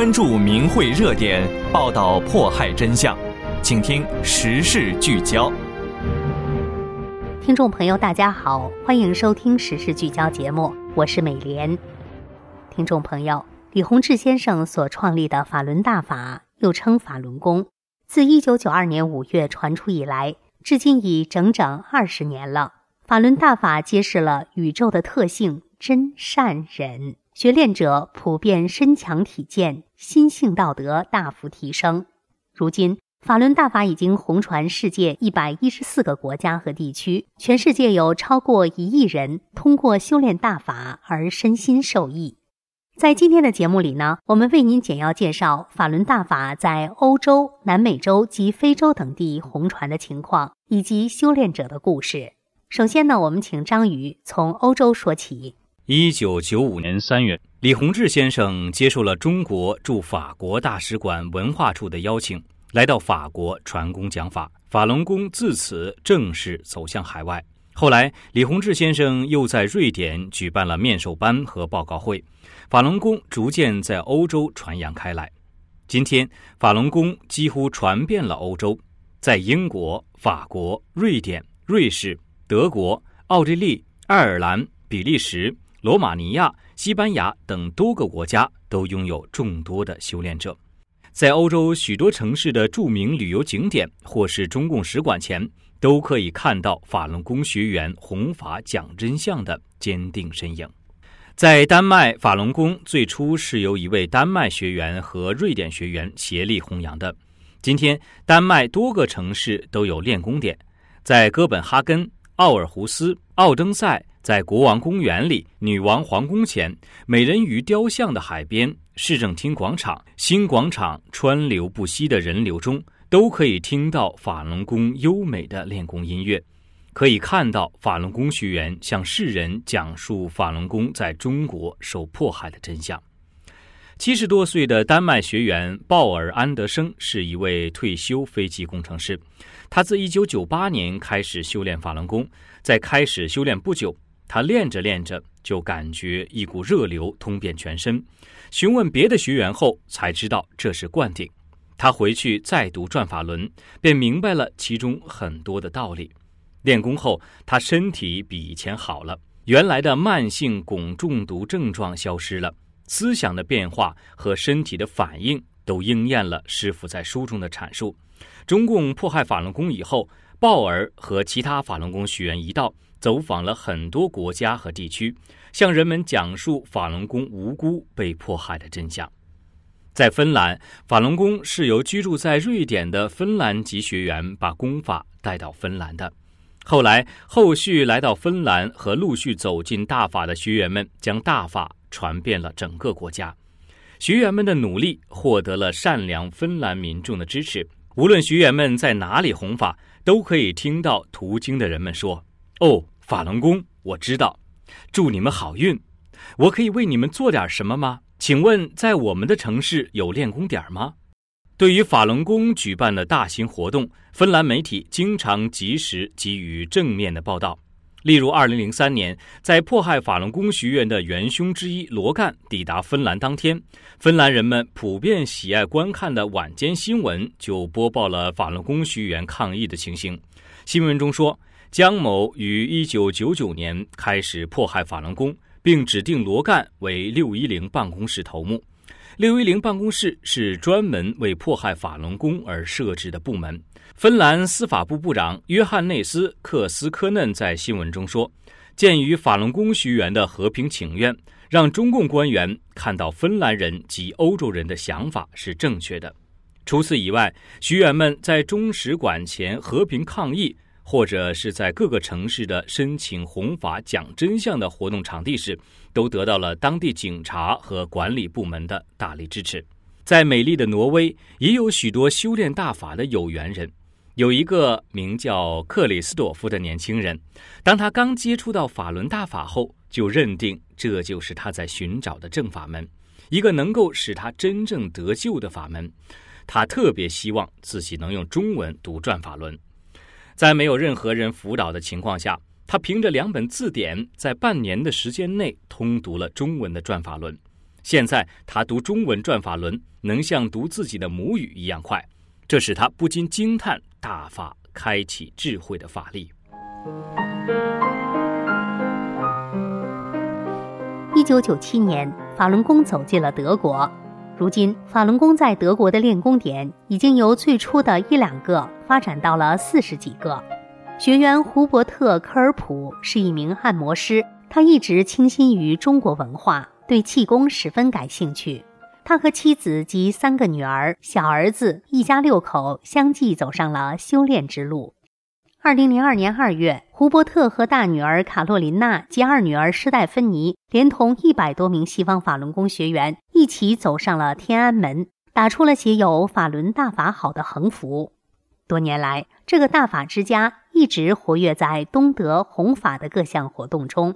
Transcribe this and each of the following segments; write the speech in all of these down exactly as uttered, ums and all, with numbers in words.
关注名讳热点，报道迫害真相。请听时事聚焦。 听众朋友大家好，欢迎收听时事聚焦节目，我是美莲。听众朋友，李洪志先生所创立的法轮大法，又称法轮功，自一九九二年五月传出以来，至今已整整二十年了。法轮大法揭示了宇宙的特性真善忍，学练者普遍身强体健，心性道德大幅提升。如今法轮大法已经红传世界一百一十四个国家和地区，全世界有超过一亿人通过修炼大法而身心受益。在今天的节目里呢，我们为您简要介绍法轮大法在欧洲、南美洲及非洲等地红传的情况，以及修炼者的故事。首先呢，我们请张宇从欧洲说起。 一九九五年三月，李洪志先生接受了中国驻法国大使馆文化处的邀请，来到法国传功讲法，法轮功自此正式走向海外。后来，李洪志先生又在瑞典举办了面授班和报告会，法轮功逐渐在欧洲传扬开来。今天，法轮功几乎传遍了欧洲，在英国、法国、瑞典、瑞士、德国、奥地利、爱尔兰、比利时、罗马尼亚、西班牙等多个国家都拥有众多的修炼者。在欧洲许多城市的著名旅游景点或是中共使馆前，都可以看到法轮功学员弘法讲真相的坚定身影。在丹麦，法轮功最初是由一位丹麦学员和瑞典学员协力弘扬的。今天，丹麦多个城市都有练功点，在哥本哈根、奥尔胡斯、奥登塞，在国王公园里、女王皇宫前、美人鱼雕像的海边、市政厅广场、新广场川流不息的人流中，都可以听到法轮功优美的练功音乐，可以看到法轮功学员向世人讲述法轮功在中国受迫害的真相。七十多岁的丹麦学员鲍尔安德生是一位退休飞机工程师，他自一九九八年开始修炼法轮功，在开始修炼不久，他练着练着就感觉一股热流通遍全身，询问别的学员后才知道这是灌顶。他回去再读转法轮，便明白了其中很多的道理。练功后，他身体比以前好了，原来的慢性汞中毒症状消失了，思想的变化和身体的反应都应验了师父在书中的阐述。中共迫害法轮功以后，鲍尔和其他法轮功学员一道走访了很多国家和地区，向人们讲述法轮功无辜被迫害的真相。在芬兰，法轮功是由居住在瑞典的芬兰籍学员把功法带到芬兰的。后来，后续来到芬兰和陆续走进大法的学员们将大法传遍了整个国家。学员们的努力获得了善良芬兰民众的支持，无论学员们在哪里弘法，都可以听到途经的人们说：哦，法轮功我知道，祝你们好运，我可以为你们做点什么吗？请问在我们的城市有练功点吗？对于法轮功举办的大型活动，芬兰媒体经常及时给予正面的报道。例如二零零三年，在迫害法轮功学员的元凶之一罗干抵达芬兰当天，芬兰人们普遍喜爱观看的晚间新闻就播报了法轮功学员抗议的情形。新闻中说，江某于一九九九年开始迫害法轮功，并指定罗干为六一零办公室头目。六一零办公室是专门为迫害法轮功而设置的部门。芬兰司法部部长约翰内斯·克斯科嫩在新闻中说，鉴于法轮功学员的和平请愿，让中共官员看到芬兰人及欧洲人的想法是正确的。除此以外，学员们在中使馆前和平抗议，或者是在各个城市的申请弘法讲真相的活动场地时，都得到了当地警察和管理部门的大力支持。在美丽的挪威，也有许多修炼大法的有缘人。有一个名叫克里斯朵夫的年轻人，当他刚接触到法轮大法后，就认定这就是他在寻找的正法门，一个能够使他真正得救的法门。他特别希望自己能用中文读转法轮。在没有任何人辅导的情况下，他凭着两本字典，在半年的时间内通读了中文的转法轮。现在他读中文转法轮， 能像读自己的母语一样快，这使他不禁惊叹大法开启智慧的法力。 一九九七年，法轮功走进了德国。如今，法轮功在德国的练功点已经由最初的一两个发展到了四十几个。学员胡伯特·科尔普是一名按摩师，他一直倾心于中国文化，对气功十分感兴趣。他和妻子及三个女儿、小儿子一家六口相继走上了修炼之路。二零零二年二月，胡伯特和大女儿卡洛琳娜及二女儿施黛芬妮连同一百多名西方法轮功学员一起走上了天安门，打出了写有法轮大法好的横幅。多年来，这个大法之家一直活跃在东德弘法的各项活动中。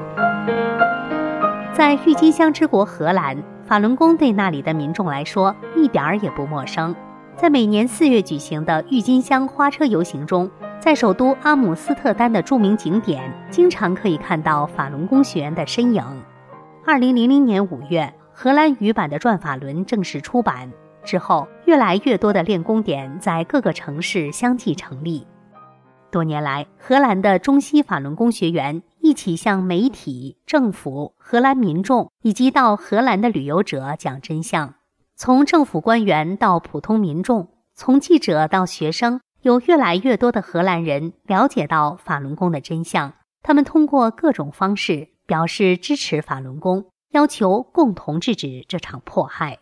在郁金香之国荷兰，法轮功对那里的民众来说一点儿也不陌生。在每年四月举行的郁金香花车游行中，在首都阿姆斯特丹的著名景点，经常可以看到法轮功学员的身影。二零零零年五月，荷兰语版的转法轮正式出版之后，越来越多的练功点在各个城市相继成立。多年来，荷兰的中西法轮功学员一起向媒体、政府、荷兰民众以及到荷兰的旅游者讲真相。从政府官员到普通民众，从记者到学生，有越来越多的荷兰人了解到法轮功的真相。他们通过各种方式表示支持法轮功，要求共同制止这场迫害。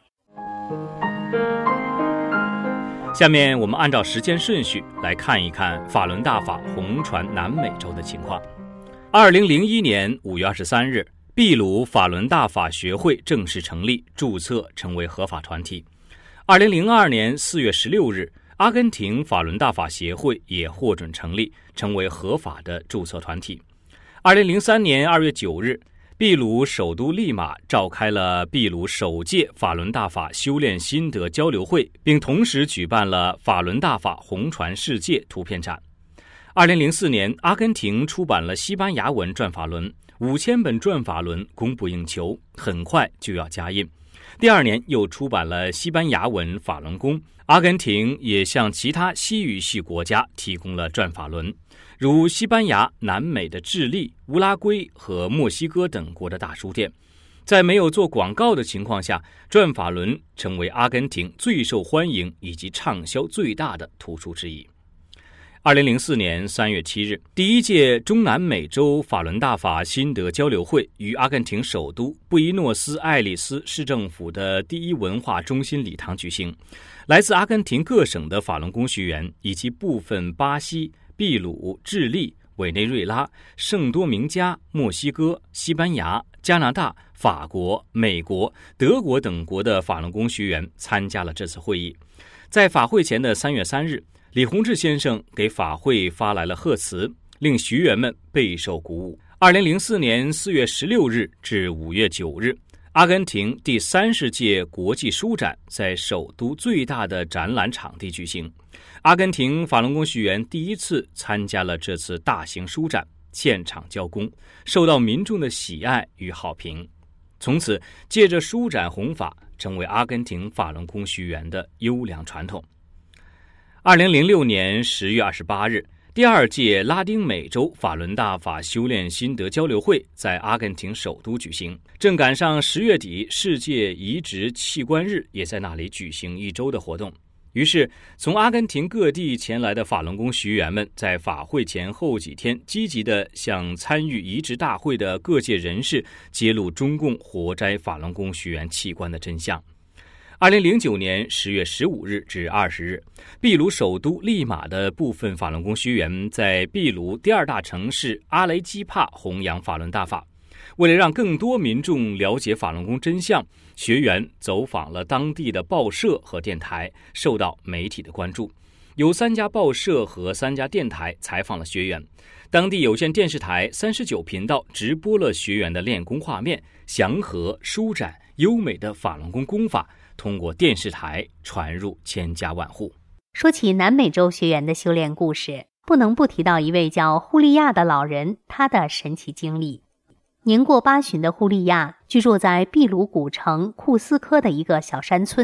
下面我们按照时间顺序来看一看法轮大法红传南美洲的情况。二零零一年五月二十三日，秘鲁法轮大法学会正式成立，注册成为合法团体。二零零二年四月十六日，阿根廷法轮大法协会也获准成立，成为合法的注册团体。二零零三年二月九日，秘鲁首都利马召开了秘鲁首届法轮大法修炼心得交流会，并同时举办了法轮大法红传世界图片展。二零零四年，阿根廷出版了西班牙文转法轮，五千本转法轮供不应求，很快就要加印。第二年又出版了西班牙文法轮功，阿根廷也向其他西语系国家提供了转法轮，如西班牙、南美的智利、乌拉圭和墨西哥等国的大书店。在没有做广告的情况下，转法轮成为阿根廷最受欢迎以及畅销最大的图书之一。二零零四年三月七日，第一届中南美洲法轮大法心得交流会于阿根廷首都布宜诺斯艾利斯市政府的第一文化中心礼堂举行。来自阿根廷各省的法轮功学员以及部分巴西、秘鲁、智利、委内瑞拉、圣多明加、墨西哥、西班牙、加拿大、法国、美国、德国等国的法轮功学员参加了这次会议。在法会前的三月三日，李洪志先生给法会发来了贺词，令学员们备受鼓舞。二零零四年四月十六日至五月九日，阿根廷第三十届国际书展在首都最大的展览场地举行。阿根廷法轮功学员第一次参加了这次大型书展，现场交功，受到民众的喜爱与好评。从此，借着书展弘法，成为阿根廷法轮功学员的优良传统。二零零六年十月二十八日，第二届拉丁美洲法轮大法修炼心得交流会在阿根廷首都举行，正赶上十月底世界移植器官日也在那里举行一周的活动。于是，从阿根廷各地前来的法轮功学员们在法会前后几天积极地向参与移植大会的各界人士揭露中共活摘法轮功学员器官的真相。二零零九年十月十五日至二十日，秘鲁首都利马的部分法轮功学员在秘鲁第二大城市阿雷基帕弘扬法轮大法。为了让更多民众了解法轮功真相，学员走访了当地的报社和电台，受到媒体的关注。有三家报社和三家电台采访了学员，当地有线电视台三十九频道直播了学员的练功画面，祥和、舒展、优美的法轮功功法通过电视台传入千家万户。 说起南美洲学员的修炼故事，不能不提到一位叫胡利亚的老人，他的神奇经历。年过八旬的胡利亚居住在秘鲁古城库斯科的一个小山村，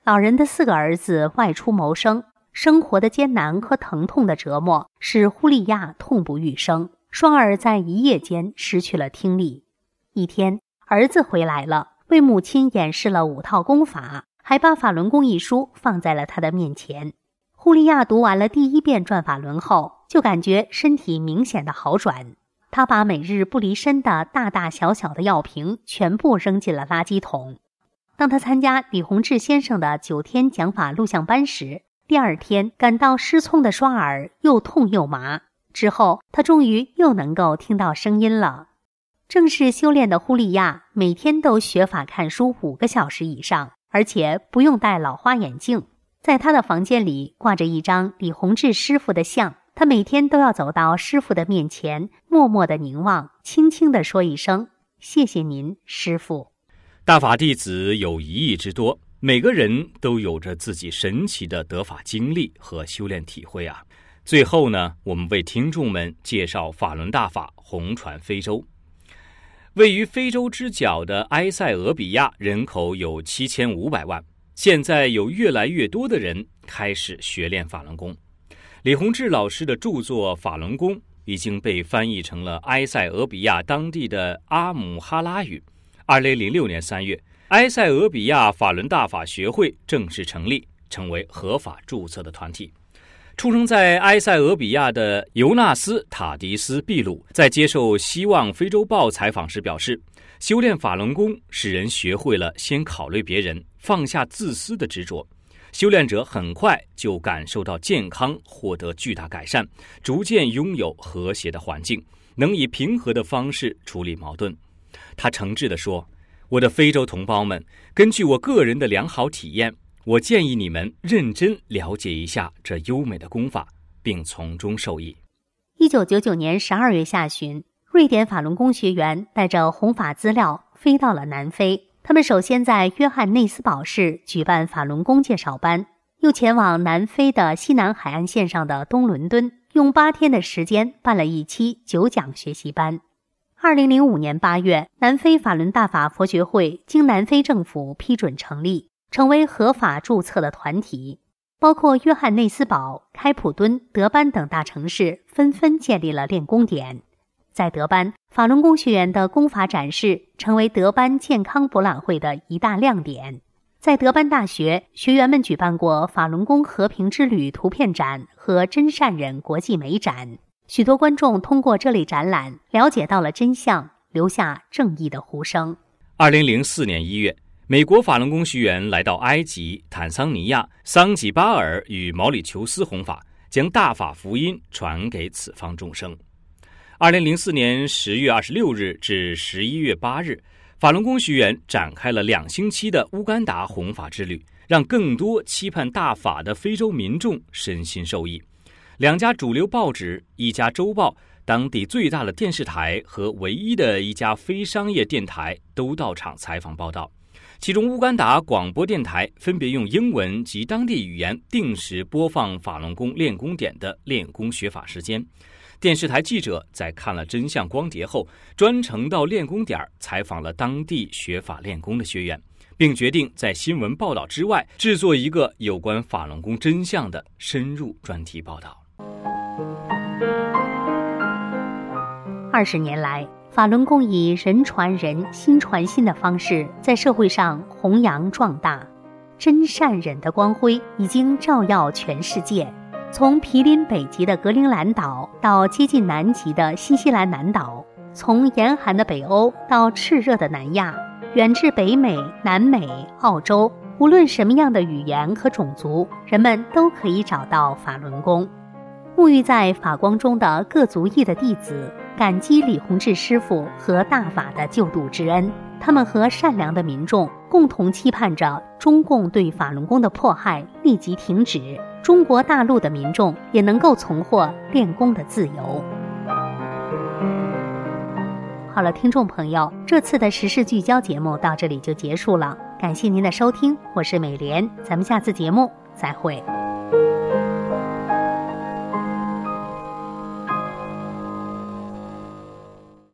老人的四个儿子外出谋生，生活的艰难和疼痛的折磨使呼利亚痛不欲生，双耳在一夜间失去了听力。一天，儿子回来了，为母亲演示了五套功法，还把法轮功一书放在了他的面前。呼利亚读完了第一遍转法轮后，就感觉身体明显的好转。他把每日不离身的大大小小的药瓶全部扔进了垃圾桶。当他参加李洪志先生的九天讲法录像班时，第二天感到失聪的双耳又痛又麻，之后他终于又能够听到声音了。正式修炼的呼利亚每天都学法看书五个小时以上，而且不用戴老花眼镜。在他的房间里挂着一张李洪志师傅的像，他每天都要走到师傅的面前，默默地凝望，轻轻地说一声：“谢谢您，师傅。” 大法弟子有一亿之多，每个人都有着自己神奇的得法经历和修炼体会啊。最后呢，我们为听众们介绍法轮大法红传非洲。位于非洲之角的埃塞俄比亚人口有七千五百万，现在有越来越多的人开始学练法轮功。李洪志老师的著作《法轮功》已经被翻译成了埃塞俄比亚当地的阿姆哈拉语。二零零六年三月，埃塞俄比亚法轮大法学会正式成立，成为合法注册的团体。出生在埃塞俄比亚的尤纳斯·塔迪斯·秘鲁在接受《希望非洲报》采访时表示，修炼法轮功使人学会了先考虑别人，放下自私的执着。修炼者很快就感受到健康，获得巨大改善，逐渐拥有和谐的环境，能以平和的方式处理矛盾。他诚挚地说，我的非洲同胞们，根据我个人的良好体验，我建议你们认真了解一下这优美的功法，并从中受益。 一九九九年十二月下旬，瑞典法轮功学员带着弘法资料飞到了南非。他们首先在约翰内斯堡市举办法轮功介绍班，又前往南非的西南海岸线上的东伦敦，用八天的时间办了一期九讲学习班。二零零五年八月，南非法轮大法佛学会经南非政府批准成立，成为合法注册的团体。包括约翰内斯堡、开普敦、德班等大城市纷纷建立了练功点。在德班，法轮功学员的功法展示成为德班健康博览会的一大亮点。在德班大学，学员们举办过法轮功和平之旅图片展和真善忍国际美展。许多观众通过这类展览了解到了真相，留下正义的呼声。 二零零四年一月，美国法轮功学员来到埃及、坦桑尼亚、桑吉巴尔与毛里求斯弘法，将大法福音传给此方众生。二零零四年十月二十六日至十一月八日，法轮功学员展开了两星期的乌干达弘法之旅，让更多期盼大法的非洲民众身心受益。两家主流报纸、一家周报、当地最大的电视台和唯一的一家非商业电台都到场采访报道。其中乌干达广播电台分别用英文及当地语言定时播放法轮功练功点的练功学法时间。电视台记者在看了真相光碟后，专程到练功点采访了当地学法练功的学员，并决定在新闻报道之外制作一个有关法轮功真相的深入专题报道。 二十年来，法轮功以人传人、心传心的方式在社会上弘扬壮大，真善忍的光辉已经照耀全世界。从毗邻北极的格陵兰岛到接近南极的新西兰南岛，从严寒的北欧到炽热的南亚，远至北美、南美、澳洲，无论什么样的语言和种族，人们都可以找到法轮功。沐浴在法光中的各族裔的弟子，感激李洪志师父和大法的救度之恩。他们和善良的民众共同期盼着中共对法轮功的迫害立即停止，中国大陆的民众也能够重获练功的自由。好了，听众朋友，这次的时事聚焦节目到这里就结束了，感谢您的收听，我是美莲，咱们下次节目再会。